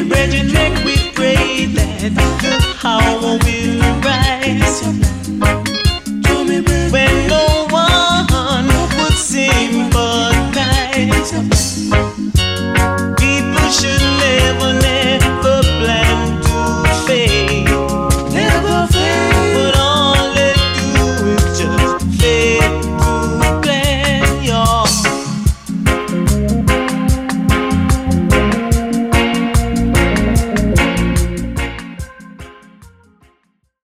brethren, make we pray that the hour will rise when no one could sing but